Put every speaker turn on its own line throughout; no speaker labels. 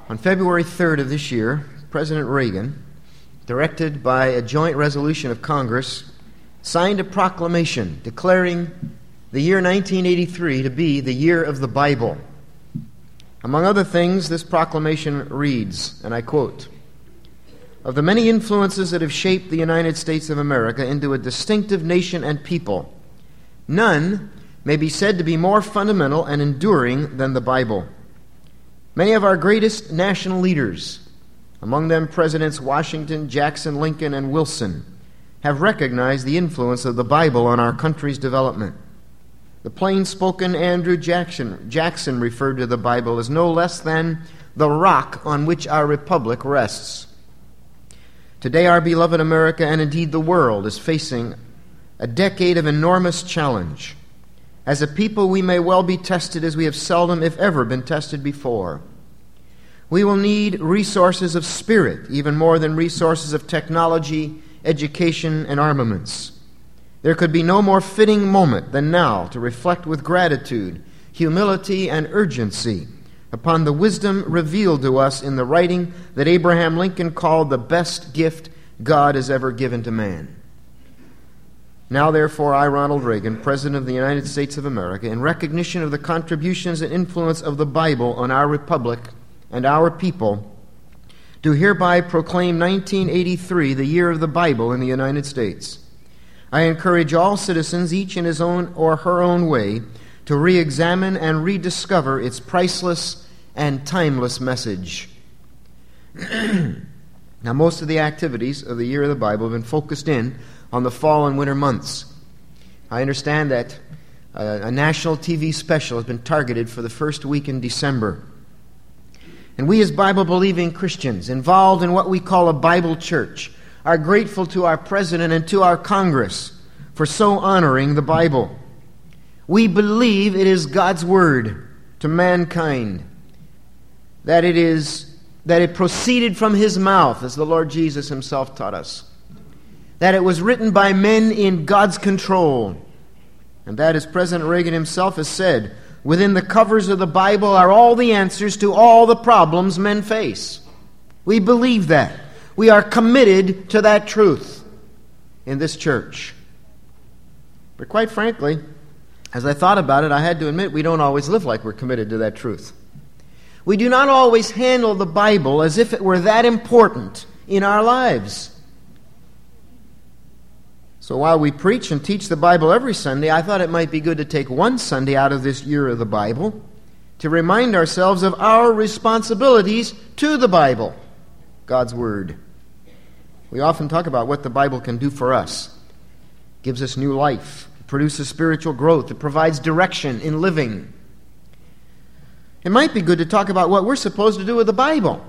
On February 3rd of this year, President Reagan, directed by a joint resolution of Congress, signed a proclamation declaring the year 1983 to be the year of the Bible. Among other things, this proclamation reads, and I quote, "Of the many influences that have shaped the United States of America into a distinctive nation and people, none may be said to be more fundamental and enduring than the Bible. Many of our greatest national leaders, among them Presidents Washington, Jackson, Lincoln, and Wilson, have recognized the influence of the Bible on our country's development. The plain-spoken Andrew Jackson referred to the Bible as no less than the rock on which our republic rests. Today, our beloved America, and indeed the world, is facing a decade of enormous challenge. As a people, we may well be tested as we have seldom, if ever, been tested before. We will need resources of spirit, even more than resources of technology, education, and armaments. There could be no more fitting moment than now to reflect with gratitude, humility, and urgency upon the wisdom revealed to us in the writing that Abraham Lincoln called the best gift God has ever given to man. Now, therefore, I, Ronald Reagan, President of the United States of America, in recognition of the contributions and influence of the Bible on our republic and our people, do hereby proclaim 1983 the year of the Bible in the United States. I encourage all citizens, each in his own or her own way, to re-examine and rediscover its priceless and timeless message." Now, most of the activities of the Year of the Bible have been focused in on the fall and winter months. I understand that a national TV special has been targeted for the first week in December. And we as Bible-believing Christians involved in what we call a Bible church are grateful to our President and to our Congress for so honoring the Bible. We believe it is God's Word to mankind, that it proceeded from His mouth, as the Lord Jesus Himself taught us, that it was written by men in God's control, and that, as President Reagan himself has said, within the covers of the Bible are all the answers to all the problems men face. We believe that. We are committed to that truth in this church. But quite frankly, as I thought about it, I had to admit we don't always live like we're committed to that truth. We do not always handle the Bible as if it were that important in our lives. So while we preach and teach the Bible every Sunday, I thought it might be good to take one Sunday out of this year of the Bible to remind ourselves of our responsibilities to the Bible, God's Word. We often talk about what the Bible can do for us. It gives us new life. It produces spiritual growth. It provides direction in living. It might be good to talk about what we're supposed to do with the Bible.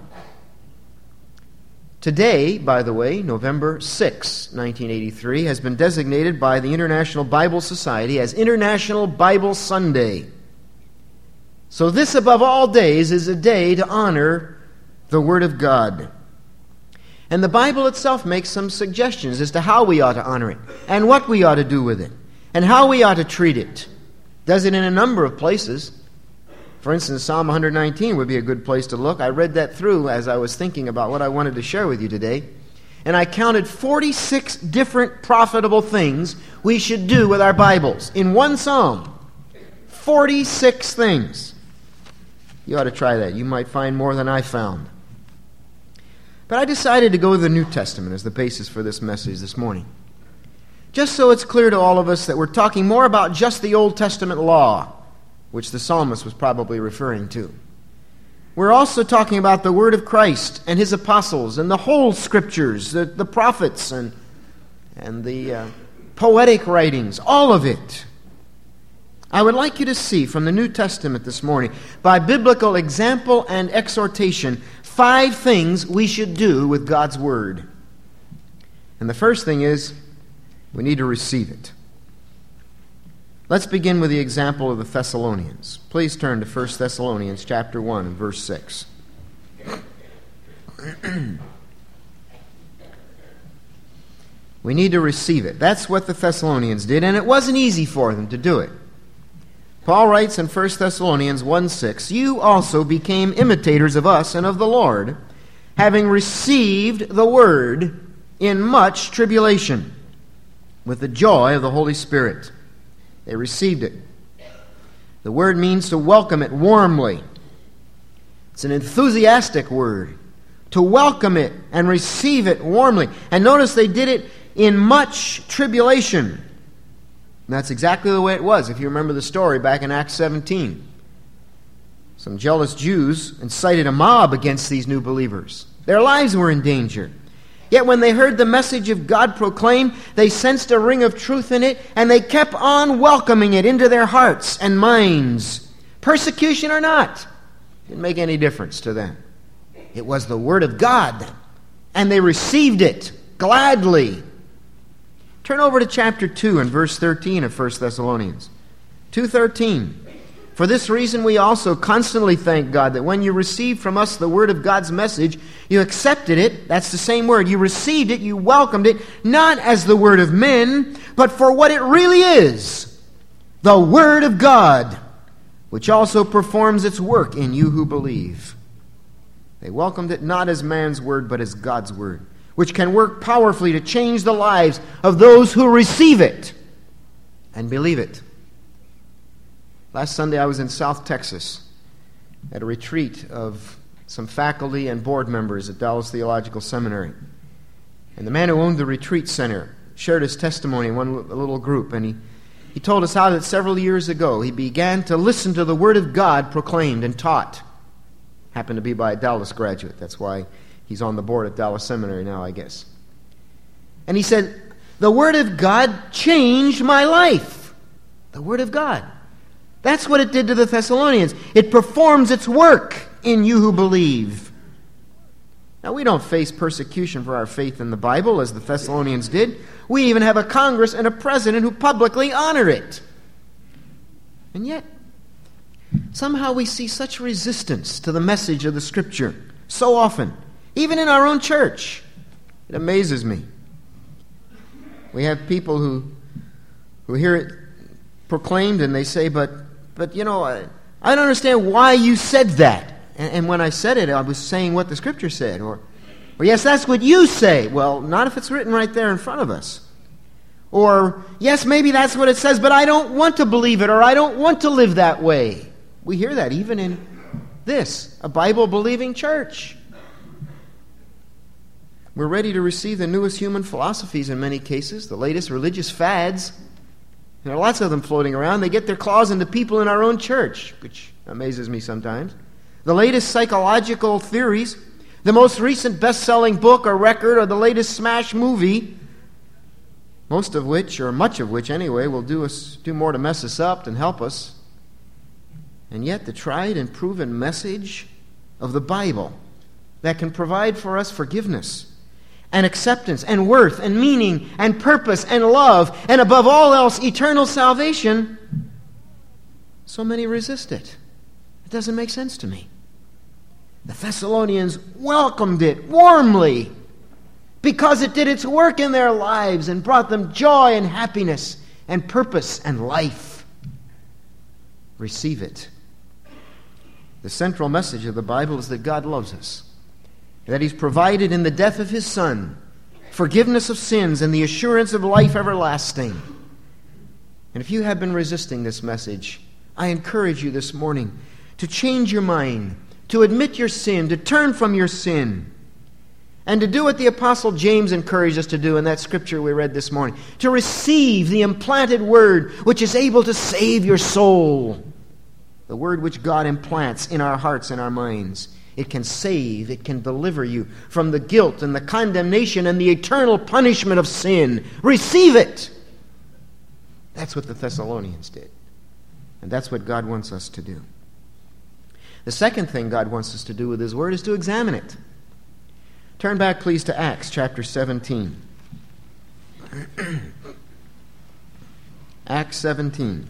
Today, by the way, November 6, 1983, has been designated by the International Bible Society as International Bible Sunday. So this, above all days, is a day to honor the Word of God. And the Bible itself makes some suggestions as to how we ought to honor it, and what we ought to do with it, and how we ought to treat it. Does it in a number of places. For instance, Psalm 119 would be a good place to look. I read that through as I was thinking about what I wanted to share with you today. And I counted 46 different profitable things we should do with our Bibles in one psalm. 46 things. You ought to try that. You might find more than I found. But I decided to go with the New Testament as the basis for this message this morning. Just so it's clear to all of us that we're talking more about just the Old Testament law, which the psalmist was probably referring to. We're also talking about the Word of Christ and His apostles and the whole Scriptures, the prophets and the poetic writings, all of it. I would like you to see from the New Testament this morning, by biblical example and exhortation, 5 things we should do with God's Word. And the first thing is, we need to receive it. Let's begin with the example of the Thessalonians. Please turn to 1 Thessalonians chapter 1 and verse 6. We need to receive it. That's what the Thessalonians did, and it wasn't easy for them to do it. Paul writes in 1 Thessalonians 1:6, "You also became imitators of us and of the Lord, having received the word in much tribulation, with the joy of the Holy Spirit." They received it. The word means to welcome it warmly. It's an enthusiastic word. To welcome it and receive it warmly. And notice they did it in much tribulation. And that's exactly the way it was, if you remember the story back in Acts 17. Some jealous Jews incited a mob against these new believers. Their lives were in danger. Yet when they heard the message of God proclaimed, they sensed a ring of truth in it, and they kept on welcoming it into their hearts and minds. Persecution or not, didn't make any difference to them. It was the Word of God, and they received it gladly. Turn over to chapter 2 and verse 13 of 1 Thessalonians. 2:13. "For this reason we also constantly thank God that when you received from us the word of God's message, you accepted it," that's the same word, "you received it, you welcomed it, not as the word of men, but for what it really is, the Word of God, which also performs its work in you who believe." They welcomed it not as man's word, but as God's word, which can work powerfully to change the lives of those who receive it and believe it. Last Sunday I was in South Texas at a retreat of some faculty and board members at Dallas Theological Seminary. And the man who owned the retreat center shared his testimony in a little group, and he told us how that several years ago he began to listen to the Word of God proclaimed and taught. Happened to be by a Dallas graduate. That's why he's on the board at Dallas Seminary now, I guess. And he said, "The Word of God changed my life." The Word of God. That's what it did to the Thessalonians. It performs its work in you who believe. Now, we don't face persecution for our faith in the Bible as the Thessalonians did. We even have a Congress and a president who publicly honor it. And yet, somehow we see such resistance to the message of the Scripture so often, even in our own church. It amazes me. We have people who hear it proclaimed and they say, but you know, I don't understand why you said that. And when I said it, I was saying what the Scripture said. Or yes, that's what you say. Well, not if it's written right there in front of us. Or, yes, maybe that's what it says, but I don't want to believe it, or I don't want to live that way. We hear that even in this, a Bible-believing church. We're ready to receive the newest human philosophies in many cases, the latest religious fads. There are lots of them floating around. They get their claws into people in our own church, which amazes me sometimes. The latest psychological theories, the most recent best-selling book or record, or the latest smash movie, most of which, or much of which anyway, will do more to mess us up than help us. And yet the tried and proven message of the Bible that can provide for us forgiveness and acceptance and worth and meaning and purpose and love and above all else eternal salvation, so many resist it. It doesn't make sense to me. The Thessalonians welcomed it warmly because it did its work in their lives and brought them joy and happiness and purpose and life. Receive it. The central message of the Bible is that God loves us, that He's provided in the death of His Son forgiveness of sins and the assurance of life everlasting. And if you have been resisting this message, I encourage you this morning to change your mind, to admit your sin, to turn from your sin, and to do what the Apostle James encouraged us to do in that scripture we read this morning, to receive the implanted Word which is able to save your soul. The Word which God implants in our hearts and our minds. It can save, it can deliver you from the guilt and the condemnation and the eternal punishment of sin. Receive it! That's what the Thessalonians did. And that's what God wants us to do. The second thing God wants us to do with His Word is to examine it. Turn back, please, to Acts chapter 17. Acts 17.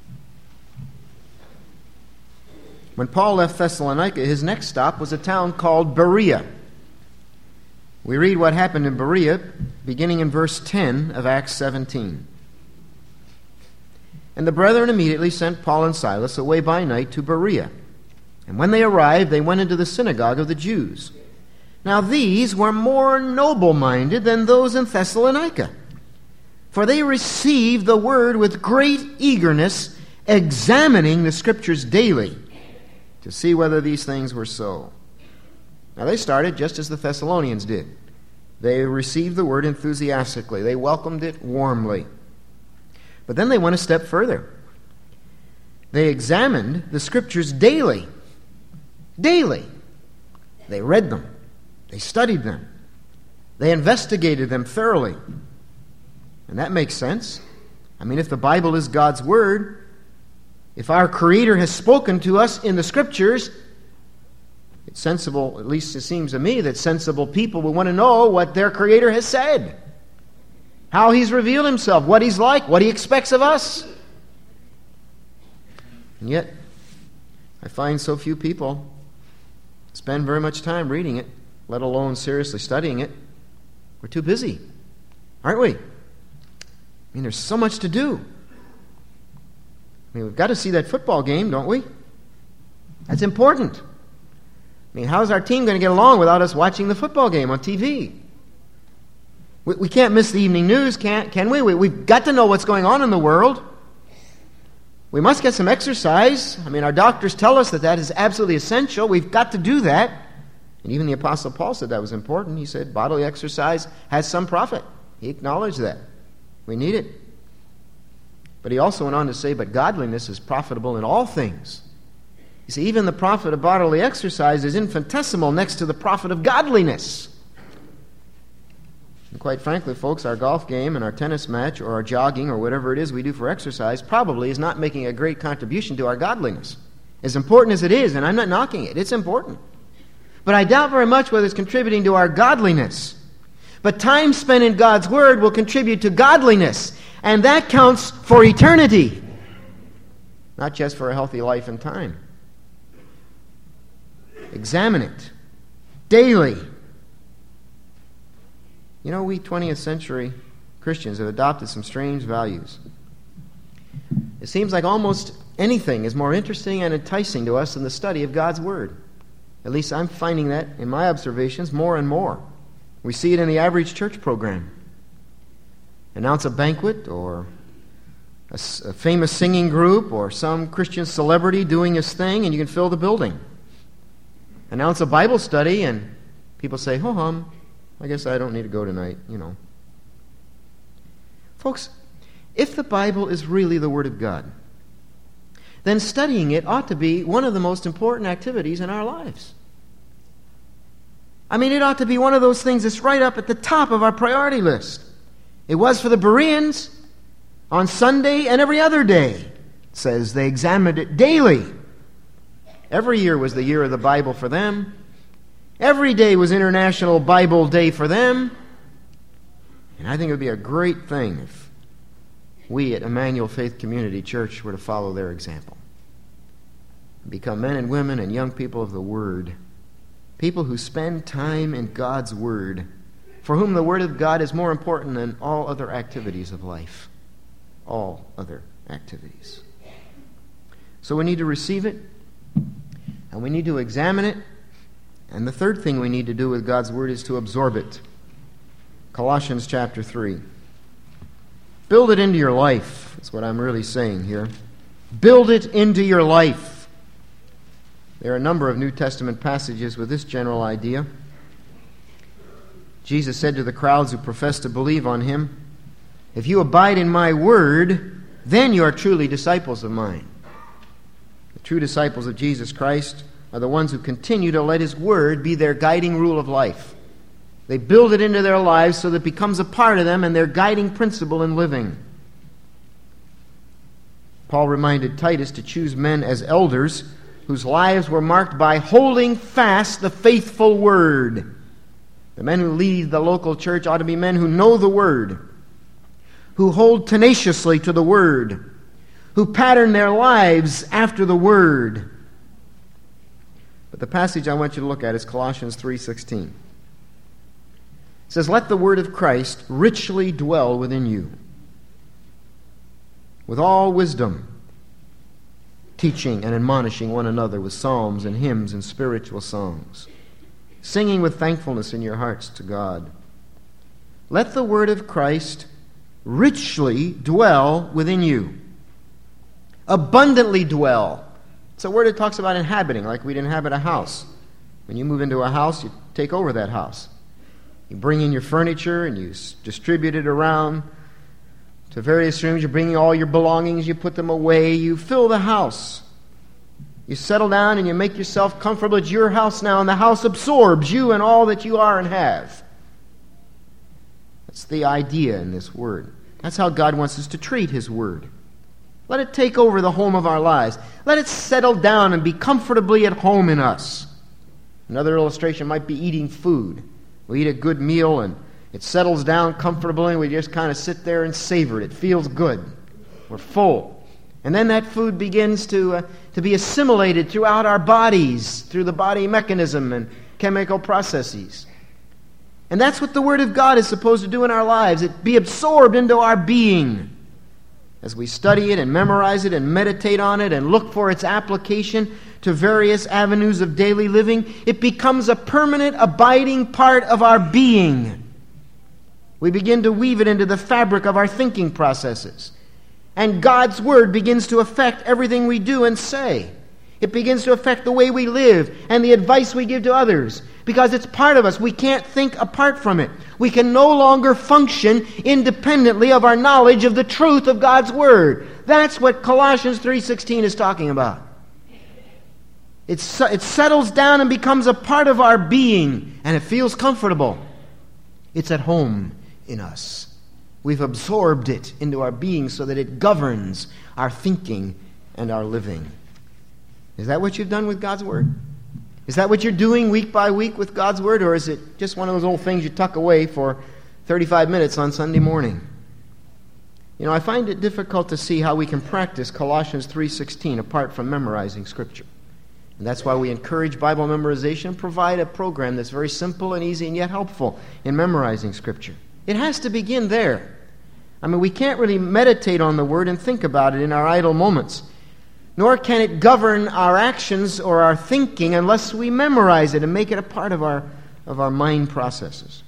When Paul left Thessalonica, his next stop was a town called Berea. We read what happened in Berea, beginning in verse 10 of Acts 17. And the brethren immediately sent Paul and Silas away by night to Berea. And when they arrived, they went into the synagogue of the Jews. Now these were more noble-minded than those in Thessalonica, for they received the word with great eagerness, examining the Scriptures daily to see whether these things were so. Now they started just as the Thessalonians did. They received the word enthusiastically. They welcomed it warmly. But then they went a step further. They examined the Scriptures daily. Daily. They read them. They studied them. They investigated them thoroughly. And that makes sense. I mean, if the Bible is God's Word, if our Creator has spoken to us in the Scriptures, it's sensible, at least it seems to me, that sensible people will want to know what their Creator has said, how He's revealed Himself, what He's like, what He expects of us. And yet, I find so few people spend very much time reading it, let alone seriously studying it. We're too busy, aren't we? I mean, there's so much to do. I mean, we've got to see that football game, don't we? That's important. I mean, how's our team going to get along without us watching the football game on TV? We can't miss the evening news, can we? We've got to know what's going on in the world. We must get some exercise. I mean, our doctors tell us that is absolutely essential. We've got to do that. And even the Apostle Paul said that was important. He said bodily exercise has some profit. He acknowledged that. We need it. But he also went on to say, but godliness is profitable in all things. You see, even the profit of bodily exercise is infinitesimal next to the profit of godliness. And quite frankly, folks, our golf game and our tennis match or our jogging or whatever it is we do for exercise probably is not making a great contribution to our godliness. As important as it is, and I'm not knocking it, it's important. But I doubt very much whether it's contributing to our godliness. But time spent in God's Word will contribute to godliness, and that counts for eternity, not just for a healthy life and time. Examine it daily. You know, we 20th century Christians have adopted some strange values. It seems like almost anything is more interesting and enticing to us than the study of God's Word. At least I'm finding that in my observations more and more. We see it in the average church program. Announce a banquet or a famous singing group or some Christian celebrity doing his thing and you can fill the building. Announce a Bible study and people say, ho-hum, I guess I don't need to go tonight, you know. Folks, if the Bible is really the Word of God, then studying it ought to be one of the most important activities in our lives. I mean, it ought to be one of those things that's right up at the top of our priority list. It was for the Bereans on Sunday and every other day. It says they examined it daily. Every year was the year of the Bible for them. Every day was International Bible Day for them. And I think it would be a great thing if we at Emmanuel Faith Community Church were to follow their example. Become men and women and young people of the Word. People who spend time in God's Word, for whom the Word of God is more important than all other activities of life. All other activities. So we need to receive it, and we need to examine it, and the third thing we need to do with God's Word is to absorb it. Colossians chapter 3. Build it into your life. That's what I'm really saying here. Build it into your life. There are a number of New Testament passages with this general idea. Jesus said to the crowds who professed to believe on Him, if you abide in my word, then you are truly disciples of mine. The true disciples of Jesus Christ are the ones who continue to let His word be their guiding rule of life. They build it into their lives so that it becomes a part of them and their guiding principle in living. Paul reminded Titus to choose men as elders whose lives were marked by holding fast the faithful word. The men who lead the local church ought to be men who know the word, who hold tenaciously to the word, who pattern their lives after the word. But the passage I want you to look at is Colossians 3:16. It says, let the word of Christ richly dwell within you. with all wisdom, teaching and admonishing one another with psalms and hymns and spiritual songs, singing with thankfulness in your hearts to God. Let the word of Christ richly dwell within you. Abundantly dwell. It's a word that talks about inhabiting, like we'd inhabit a house. When you move into a house, you take over that house. You bring in your furniture and you distribute it around to various rooms. You're bringing all your belongings, you put them away, you fill the house. You settle down and you make yourself comfortable. It's your house now, and the house absorbs you and all that you are and have. That's the idea in this word. That's how God wants us to treat His word. Let it take over the home of our lives. Let it settle down and be comfortably at home in us. Another illustration might be eating food. We eat a good meal and it settles down comfortably and we just kind of sit there and savor it. It feels good. We're full. And then that food begins to be assimilated throughout our bodies, through the body mechanism and chemical processes. And that's what the Word of God is supposed to do in our lives. It be absorbed into our being. As we study it and memorize it and meditate on it and look for its application to various avenues of daily living, it becomes a permanent, abiding part of our being. We begin to weave it into the fabric of our thinking processes. And God's Word begins to affect everything we do and say. It begins to affect the way we live and the advice we give to others, because it's part of us. We can't think apart from it. We can no longer function independently of our knowledge of the truth of God's Word. That's what Colossians 3:16 is talking about. It settles down and becomes a part of our being, and it feels comfortable. It's at home in us. We've absorbed it into our being so that it governs our thinking and our living. Is that what you've done with God's Word? Is that what you're doing week by week with God's Word? Or is it just one of those old things you tuck away for 35 minutes on Sunday morning? You know, I find it difficult to see how we can practice Colossians 3:16 apart from memorizing Scripture. And that's why we encourage Bible memorization and provide a program that's very simple and easy and yet helpful in memorizing Scripture. It has to begin there. I mean, we can't really meditate on the Word and think about it in our idle moments. Nor can it govern our actions or our thinking unless we memorize it and make it a part of our mind processes.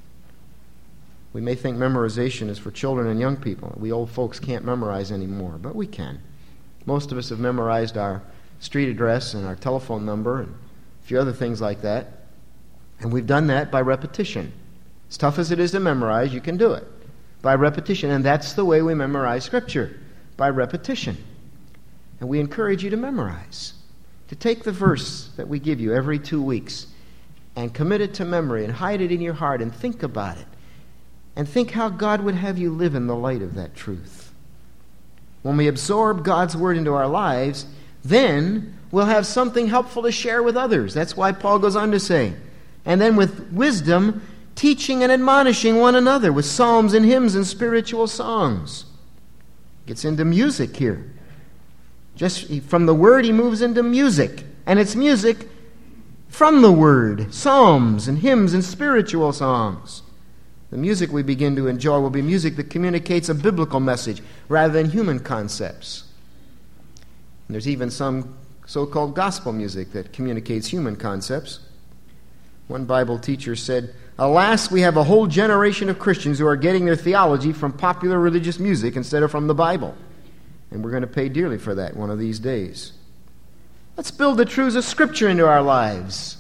We may think memorization is for children and young people. We old folks can't memorize anymore, but we can. Most of us have memorized our street address and our telephone number and a few other things like that. And we've done that by repetition. As tough as it is to memorize, you can do it by repetition. And that's the way we memorize Scripture, by repetition. And we encourage you to memorize, to take the verse that we give you every 2 weeks and commit it to memory and hide it in your heart and think about it. And think how God would have you live in the light of that truth. When we absorb God's Word into our lives, then we'll have something helpful to share with others. That's why Paul goes on to say, and then with wisdom, teaching and admonishing one another with psalms and hymns and spiritual songs. Gets into music here. Just from the Word, he moves into music. And it's music from the Word. Psalms and hymns and spiritual songs. The music we begin to enjoy will be music that communicates a biblical message rather than human concepts. And there's even some so-called gospel music that communicates human concepts. One Bible teacher said, "Alas, we have a whole generation of Christians who are getting their theology from popular religious music instead of from the Bible. And we're going to pay dearly for that one of these days." Let's build the truths of Scripture into our lives.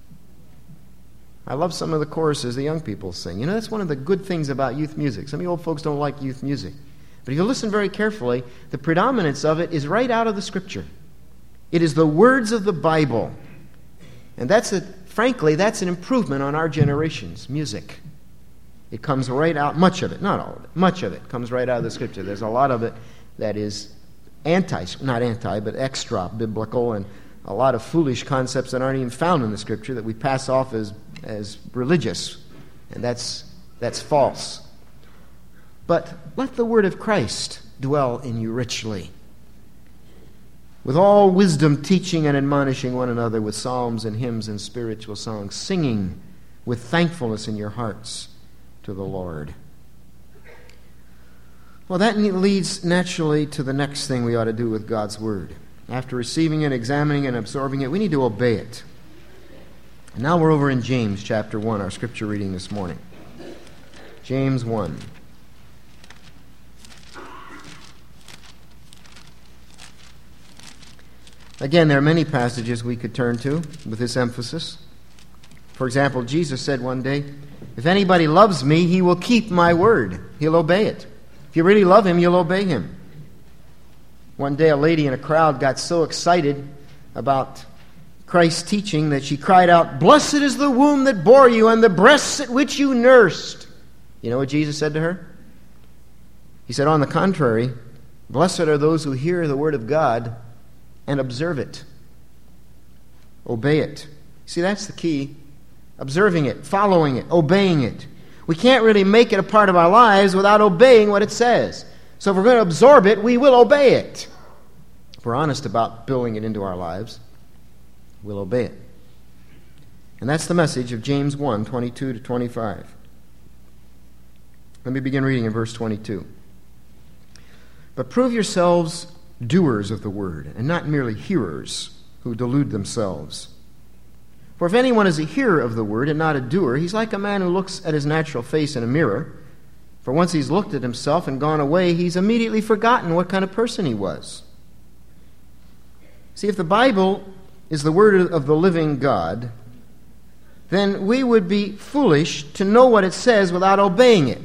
I love some of the choruses the young people sing. You know, that's one of the good things about youth music. Some of you old folks don't like youth music. But if you listen very carefully, the predominance of it is right out of the Scripture. It is the words of the Bible. And frankly, that's an improvement on our generation's music. It comes right out, much of it, not all of it, much of it comes right out of the Scripture. There's a lot of it that is extra biblical, and a lot of foolish concepts that aren't even found in the Scripture that we pass off as religious, and that's false. But let the word of Christ dwell in you richly, with all wisdom teaching and admonishing one another with psalms and hymns and spiritual songs, singing with thankfulness in your hearts to the Lord. Well, that leads naturally to the next thing we ought to do with God's Word. After receiving it, examining it, and absorbing it, we need to obey it. And now we're over in James chapter 1, our scripture reading this morning. James 1. Again, there are many passages we could turn to with this emphasis. For example, Jesus said one day, "If anybody loves me, he will keep my word." He'll obey it. If you really love him, you'll obey him. One day, a lady in a crowd got so excited about Christ's teaching that she cried out, "Blessed is the womb that bore you and the breasts at which you nursed." You know what Jesus said to her? He said, on the contrary, "Blessed are those who hear the word of God and observe it." Obey it. See, that's the key. Observing it, following it, obeying it. We can't really make it a part of our lives without obeying what it says. So if we're going to absorb it, we will obey it. If we're honest about building it into our lives, we'll obey it. And that's the message of James 1, 22 to 25. Let me begin reading in verse 22. "But prove yourselves doers of the word, and not merely hearers who delude themselves. For if anyone is a hearer of the word and not a doer, he's like a man who looks at his natural face in a mirror. For once he's looked at himself and gone away, he's immediately forgotten what kind of person he was." See, if the Bible is the word of the living God, then we would be foolish to know what it says without obeying it.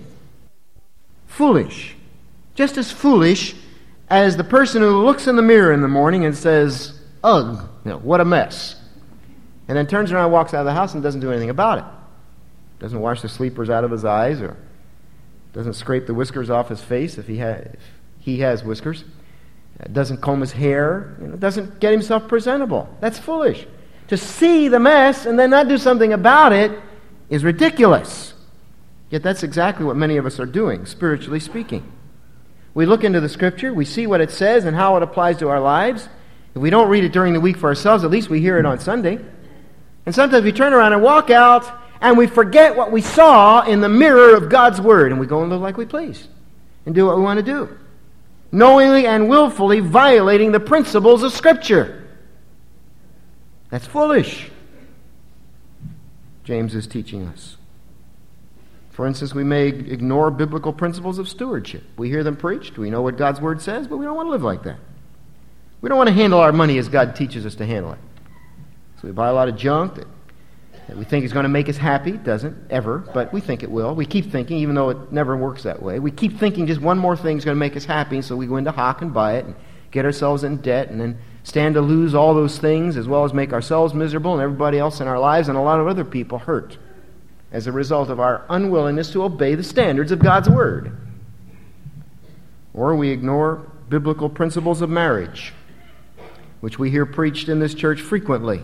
Foolish. Just as foolish as the person who looks in the mirror in the morning and says, "Ugh, what a mess," and then turns around and walks out of the house and doesn't do anything about it. Doesn't wash the sleepers out of his eyes, or doesn't scrape the whiskers off his face if he has whiskers. Doesn't comb his hair. Doesn't get himself presentable. That's foolish. To see the mess and then not do something about it is ridiculous. Yet that's exactly what many of us are doing, spiritually speaking. We look into the Scripture, we see what it says and how it applies to our lives. If we don't read it during the week for ourselves, at least we hear it on Sunday. And sometimes we turn around and walk out and we forget what we saw in the mirror of God's Word, and we go and live like we please and do what we want to do, knowingly and willfully violating the principles of Scripture. That's foolish. James is teaching us. For instance, we may ignore biblical principles of stewardship. We hear them preached, we know what God's Word says, but we don't want to live like that. We don't want to handle our money as God teaches us to handle it. So we buy a lot of junk that we think is going to make us happy. It doesn't, ever, but we think it will. We keep thinking, even though it never works that way. We keep thinking just one more thing is going to make us happy, so we go into hock and buy it and get ourselves in debt and then stand to lose all those things as well as make ourselves miserable and everybody else in our lives and a lot of other people hurt as a result of our unwillingness to obey the standards of God's Word. Or we ignore biblical principles of marriage, which we hear preached in this church frequently.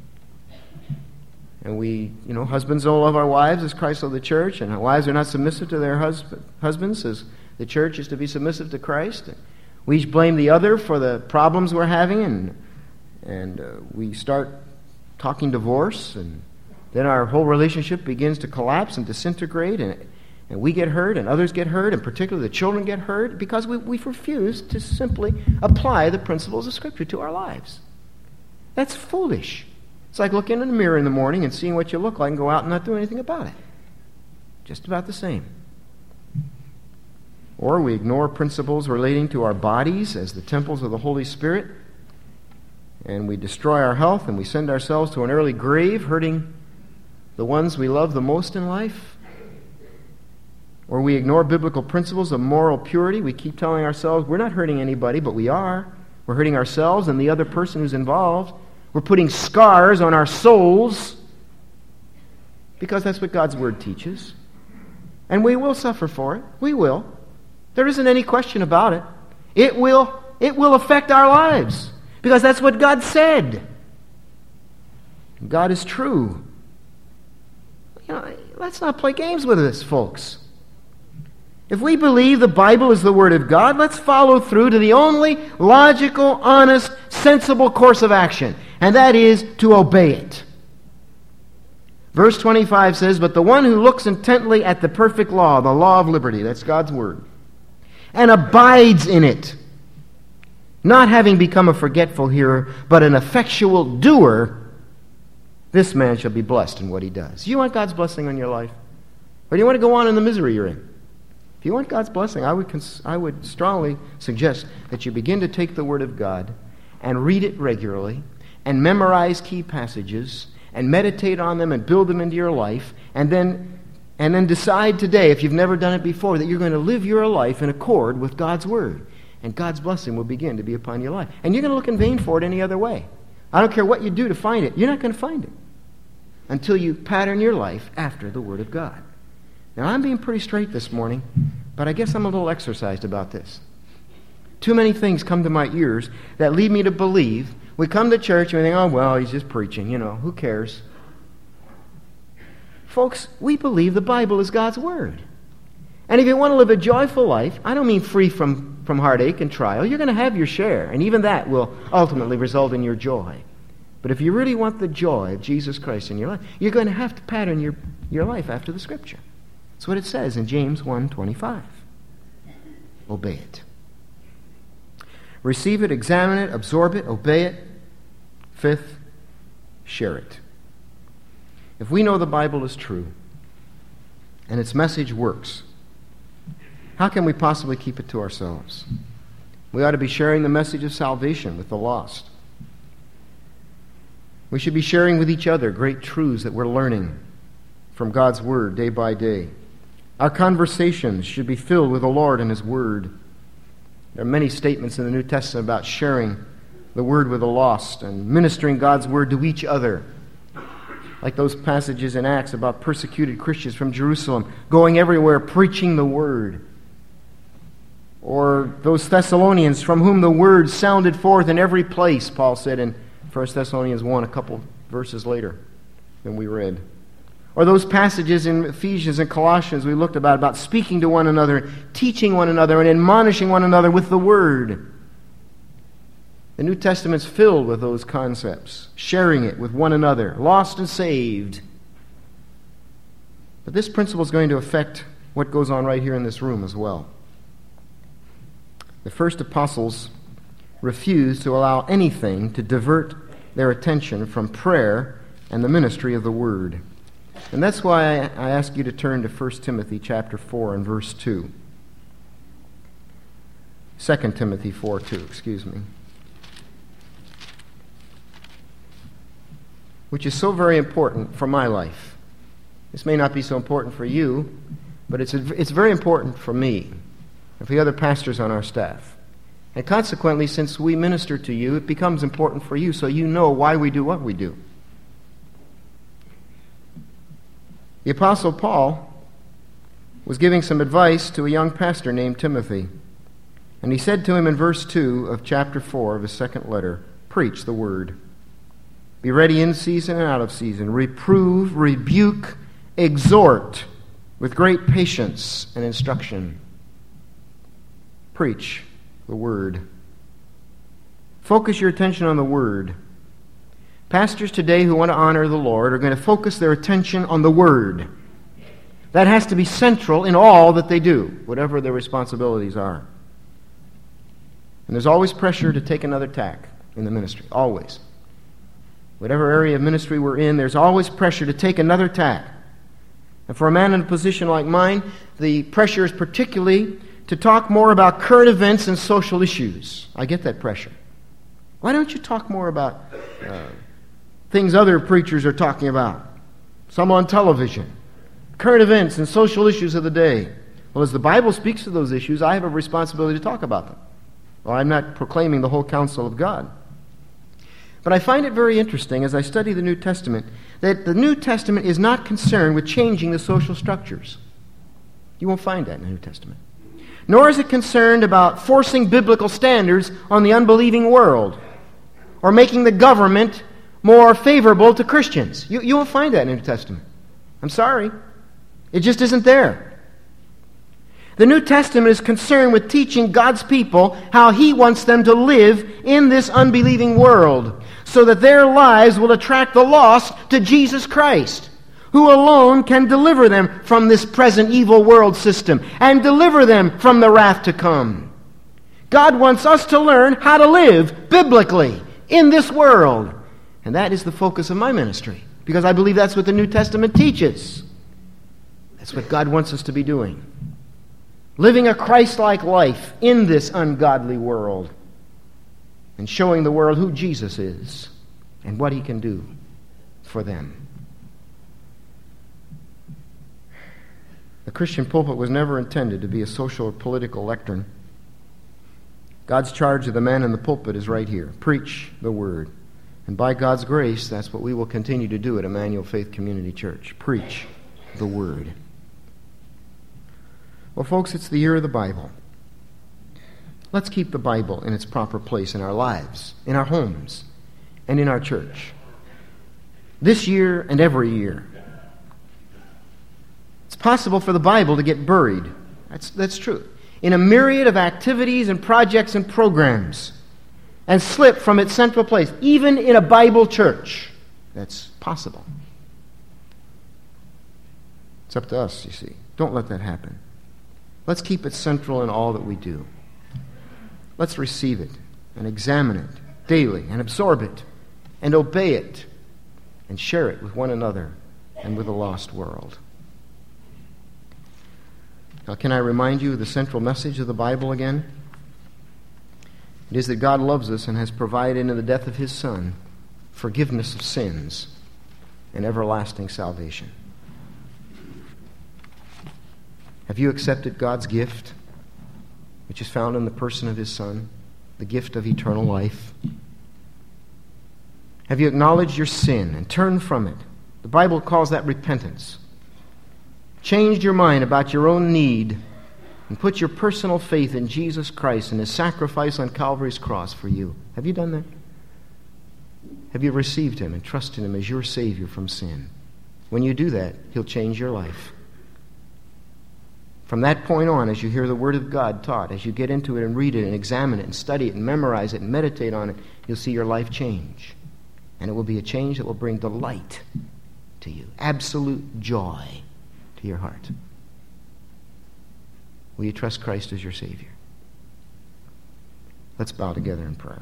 And we, husbands don't love our wives as Christ loved the church, and our wives are not submissive to their husbands as the church is to be submissive to Christ. We each blame the other for the problems we're having, and we start talking divorce, and then our whole relationship begins to collapse and disintegrate, and we get hurt, and others get hurt, and particularly the children get hurt, because we refuse to simply apply the principles of Scripture to our lives. That's foolish. It's like looking in the mirror in the morning and seeing what you look like and go out and not do anything about it. Just about the same. Or we ignore principles relating to our bodies as the temples of the Holy Spirit, and we destroy our health and we send ourselves to an early grave, hurting the ones we love the most in life. Or we ignore biblical principles of moral purity. We keep telling ourselves we're not hurting anybody, but we are. We're hurting ourselves and the other person who's involved. We're putting scars on our souls because that's what God's Word teaches. And we will suffer for it. We will. There isn't any question about it. It will affect our lives because that's what God said. God is true. Let's not play games with this, folks. If we believe the Bible is the Word of God, let's follow through to the only logical, honest, sensible course of action, and that is to obey it. Verse 25 says, "But the one who looks intently at the perfect law, the law of liberty," that's God's Word, and abides in it, not having become a forgetful hearer, but an effectual doer, this man shall be blessed in what he does. Do you want God's blessing on your life? Or do you want to go on in the misery you're in? If you want God's blessing, I would strongly suggest that you begin to take the Word of God and read it regularly and memorize key passages and meditate on them and build them into your life, and then decide today, if you've never done it before, that you're going to live your life in accord with God's Word. And God's blessing will begin to be upon your life. And you're going to look in vain for it any other way. I don't care what you do to find it. You're not going to find it until you pattern your life after the Word of God. Now, I'm being pretty straight this morning, but I guess I'm a little exercised about this. Too many things come to my ears that lead me to believe. We come to church and we think, oh, well, he's just preaching. Who cares? Folks, we believe the Bible is God's Word. And if you want to live a joyful life, I don't mean free from heartache and trial. You're going to have your share, and even that will ultimately result in your joy. But if you really want the joy of Jesus Christ in your life, you're going to have to pattern your life after the Scripture. That's what it says in James 1:25. Obey it. Receive it, examine it, absorb it, obey it. Fifth, share it. If we know the Bible is true and its message works, how can we possibly keep it to ourselves? We ought to be sharing the message of salvation with the lost. We should be sharing with each other great truths that we're learning from God's Word day by day. Our conversations should be filled with the Lord and His Word. There are many statements in the New Testament about sharing the Word with the lost and ministering God's Word to each other. Like those passages in Acts about persecuted Christians from Jerusalem going everywhere preaching the Word. Or those Thessalonians from whom the Word sounded forth in every place, Paul said in 1 Thessalonians 1, a couple verses later than we read. Or those passages in Ephesians and Colossians we looked about speaking to one another, teaching one another, and admonishing one another with the Word. The New Testament's filled with those concepts, sharing it with one another, lost and saved. But this principle is going to affect what goes on right here in this room as well. The first apostles refused to allow anything to divert their attention from prayer and the ministry of the Word. And that's why I ask you to turn to 1 Timothy chapter 4 and verse 2. 2 Timothy 4:2, excuse me. Which is so very important for my life. This may not be so important for you, but it's very important for me and for the other pastors on our staff. And consequently, since we minister to you, it becomes important for you so you know why we do what we do. The Apostle Paul was giving some advice to a young pastor named Timothy. And he said to him in verse 2 of chapter 4 of his second letter, preach the Word. Be ready in season and out of season. Reprove, rebuke, exhort with great patience and instruction. Preach the Word. Focus your attention on the Word. Pastors today who want to honor the Lord are going to focus their attention on the Word. That has to be central in all that they do, whatever their responsibilities are. And there's always pressure to take another tack in the ministry, always. Whatever area of ministry we're in, there's always pressure to take another tack. And for a man in a position like mine, the pressure is particularly to talk more about current events and social issues. I get that pressure. Why don't you talk more about things other preachers are talking about? Some on television. Current events and social issues of the day. Well, as the Bible speaks to those issues, I have a responsibility to talk about them. Well, I'm not proclaiming the whole counsel of God. But I find it very interesting as I study the New Testament that the New Testament is not concerned with changing the social structures. You won't find that in the New Testament. Nor is it concerned about forcing biblical standards on the unbelieving world or making the government more favorable to Christians. You won't find that in the New Testament. I'm sorry. It just isn't there. The New Testament is concerned with teaching God's people how He wants them to live in this unbelieving world so that their lives will attract the lost to Jesus Christ, who alone can deliver them from this present evil world system and deliver them from the wrath to come. God wants us to learn how to live biblically in this world. And that is the focus of my ministry, because I believe that's what the New Testament teaches. That's what God wants us to be doing. Living a Christ-like life in this ungodly world and showing the world who Jesus is and what he can do for them. The Christian pulpit was never intended to be a social or political lectern. God's charge of the man in the pulpit is right here. Preach the word. And by God's grace, that's what we will continue to do at Emmanuel Faith Community Church. Preach the word. Well, folks, it's the year of the Bible. Let's keep the Bible in its proper place in our lives, in our homes, and in our church. This year and every year. It's possible for the Bible to get buried. That's true. In a myriad of activities and projects and programs, and slip from its central place, even in a Bible church. That's possible. It's up to us, you see. Don't let that happen. Let's keep it central in all that we do. Let's receive it and examine it daily and absorb it and obey it and share it with one another and with the lost world. Now, can I remind you of the central message of the Bible again? It is that God loves us and has provided in the death of his Son forgiveness of sins and everlasting salvation. Have you accepted God's gift, which is found in the person of his Son, the gift of eternal life? Have you acknowledged your sin and turned from it? The Bible calls that repentance. Changed your mind about your own need and put your personal faith in Jesus Christ and his sacrifice on Calvary's cross for you. Have you done that? Have you received him and trusted him as your Savior from sin? When you do that, he'll change your life. From that point on, as you hear the Word of God taught, as you get into it and read it and examine it and study it and memorize it and meditate on it, you'll see your life change. And it will be a change that will bring delight to you, absolute joy to your heart. Will you trust Christ as your Savior? Let's bow together in prayer.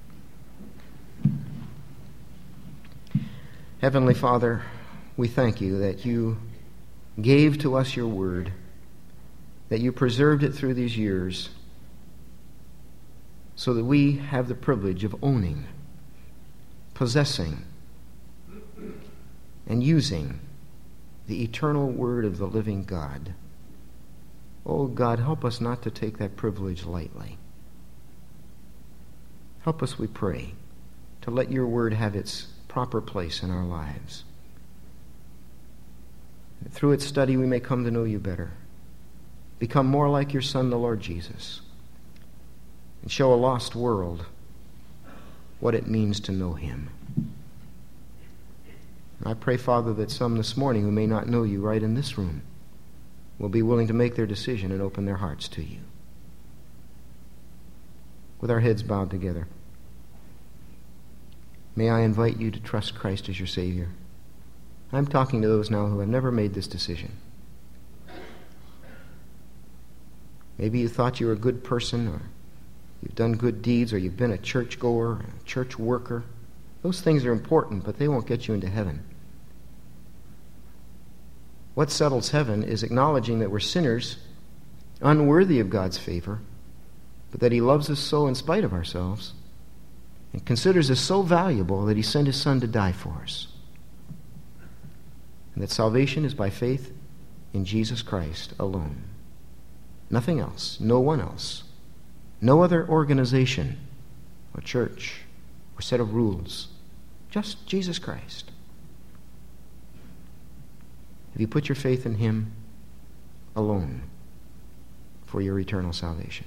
Heavenly Father, we thank you that you gave to us your word, that you preserved it through these years, so that we have the privilege of owning, possessing, and using the eternal word of the living God. Oh God, help us not to take that privilege lightly. Help us, we pray, to let your word have its proper place in our lives. And through its study we may come to know you better, become more like your Son, the Lord Jesus, and show a lost world what it means to know him. And I pray, Father, that some this morning who may not know you right in this room will be willing to make their decision and open their hearts to you. With our heads bowed together, may I invite you to trust Christ as your Savior. I'm talking to those now who have never made this decision. Maybe you thought you were a good person, or you've done good deeds, or you've been a churchgoer, a church worker. Those things are important, but they won't get you into heaven. What settles heaven is acknowledging that we're sinners, unworthy of God's favor, but that he loves us so in spite of ourselves, and considers us so valuable that he sent his Son to die for us. And that salvation is by faith in Jesus Christ alone. Nothing else, no one else, no other organization or church or set of rules, just Jesus Christ. Have you put your faith in him alone for your eternal salvation?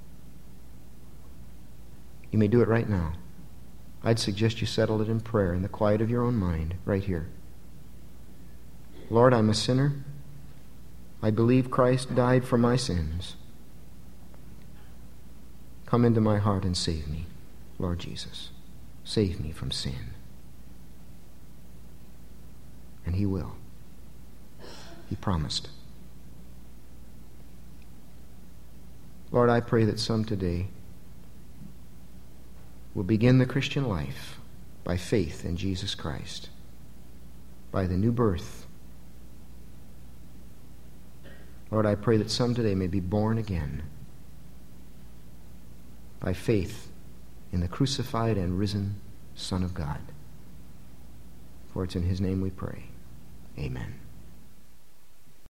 You may do it right now. I'd suggest you settle it in prayer in the quiet of your own mind right here. Lord, I'm a sinner. I believe Christ died for my sins. Come into my heart and save me, Lord Jesus. Save me from sin. And he will. He promised. Lord, I pray that some today will begin the Christian life by faith in Jesus Christ, by the new birth. Lord, I pray that some today may be born again by faith in the crucified and risen Son of God. For it's in His name we pray. Amen.